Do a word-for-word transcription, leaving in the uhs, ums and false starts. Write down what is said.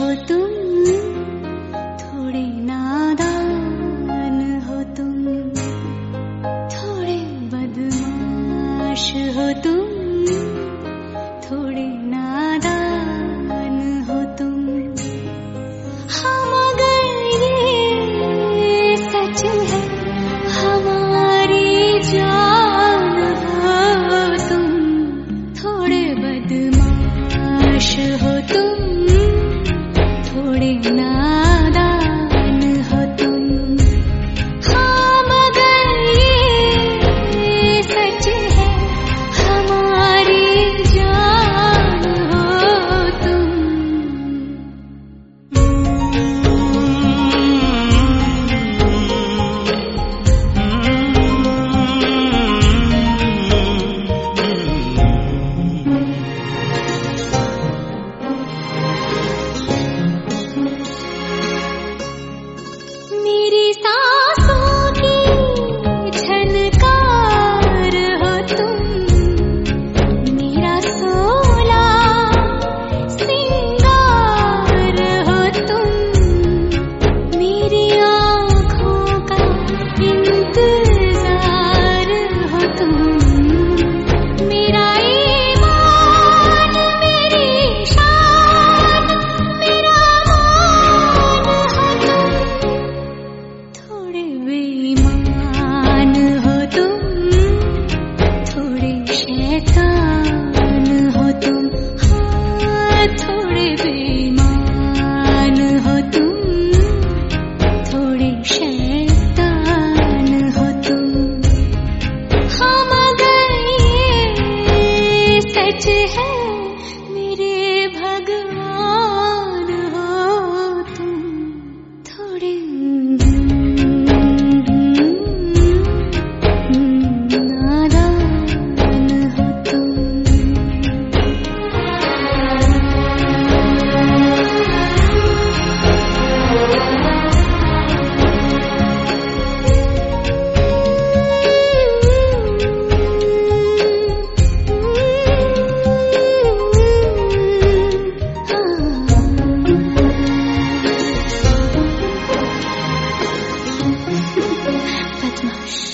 तुम, थोड़े नादान हो तुम, थोड़े बदमाश हो तुम, थोड़े नादान हो तुम। हाँ मगर ये सच है हमारी जान हो तुम, थोड़े बदमाश हो तुम, थोड़े नादान हो तुम। हाँ मगर ये सच है हमारी जान हो तुम। मेरी सांसों की झनकार हो तुम, मेरा सोला सिंगार हो तुम, मेरी आँखों का इंतजार हो तुम, मेरा ईमान मेरी शान मेरा मान हो तुम, थोड़े बेईमान हो तुम, थोड़े शैतान हो तुम। हाँ थोड़े बेईमान हो तुम, थोड़े शैतान हो तुम। हाँ मगर ये सच है मेरे भगवान हो तुम, थोड़े नादान हो तुम। बदमाश